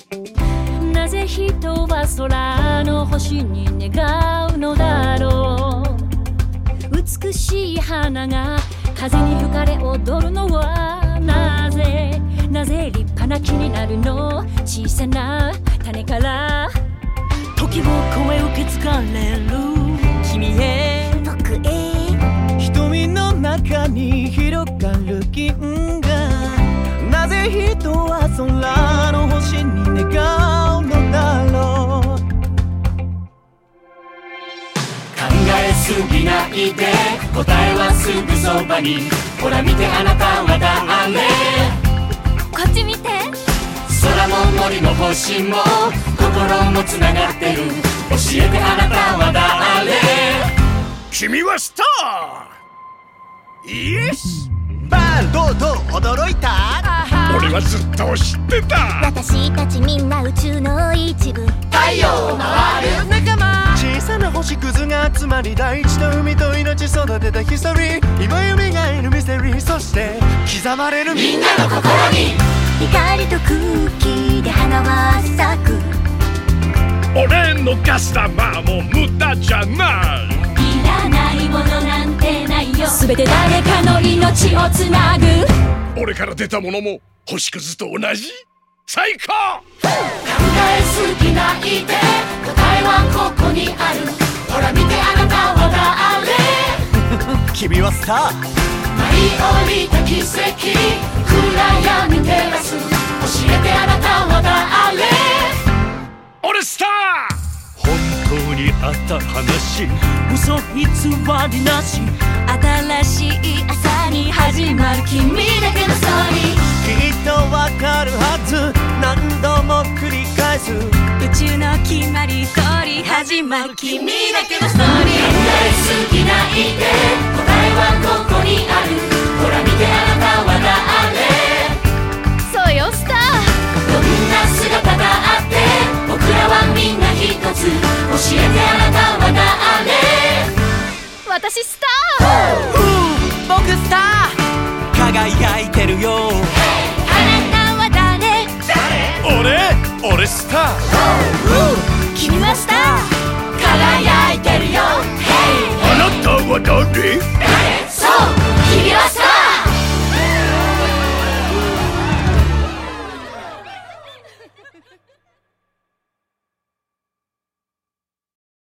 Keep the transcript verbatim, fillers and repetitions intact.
なぜ人は空の星に願うのだろう。美しい花が風に吹かれ踊るのはなぜ。なぜ立派な木になるの。小さな種から時を超え受け継がれる君へ僕へ。 瞳の中に広がる銀河。なぜ人は空の星に願うのだろう。 考えすぎないで答えはすぐそばに。ほら見てあなたは誰。 こっち見て。 空も森も星も心もつながってる。教えてあなたは誰。 君はスター。イエス。 バーンどうどう驚いた。 俺はずっと知ってた。 私たちみんな宇宙の一部。 太陽を回る仲間。小さな星屑が集まり大地と海と命育てたヒストリー。今蘇るミステリー。そして刻まれるみんなの心に。 光と空気で花は咲く。 俺のガス玉も無駄じゃない。 いらないものなんてないよ。すべて誰かの命をつなぐ。 俺から出たものも星屑と同じ。最高。 考えすぎないで答えはここにある。ほら見てあなたは誰。 君はスター。 舞い降りた奇跡暗闇照らす。教えてあなたは誰。 俺スター。 本当にあった話。 嘘偽りなし。新しい朝に始まる君だけのストーリー。 きっとわかるはず。何度も繰り返す。 宇宙の決まり通り始まる君だけのストーリー。 考えすぎないで答えはここにある。ほら見てあなたは誰。 そうよスター。 どんな姿があって僕らはみんな一つ。教えてあなたは誰。 私スター。 僕スター。輝いてるよ。 あなたは誰。 俺俺スター。 君はス